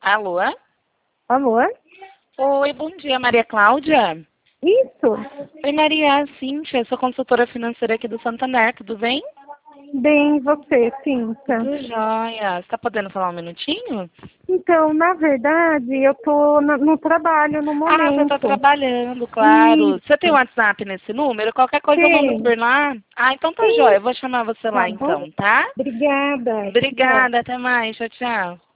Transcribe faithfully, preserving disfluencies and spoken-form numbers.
Alô? Alô? Oi, bom dia, Maria Cláudia. Isso. Oi, Maria Cíntia, sou consultora financeira aqui do Santander, tudo bem? Bem, você, Cíntia? Tudo jóia. Você tá podendo falar um minutinho? Então, na verdade, eu tô no, no trabalho no Ah, você tá momento. trabalhando, claro. Você tem Isso. WhatsApp nesse número? Qualquer coisa eu mando Tem. por lá. Ah, então tá Sim. jóia. Eu vou chamar você lá Tá bom? então, tá? Obrigada. Tchau. Obrigada, até mais. Tchau, tchau.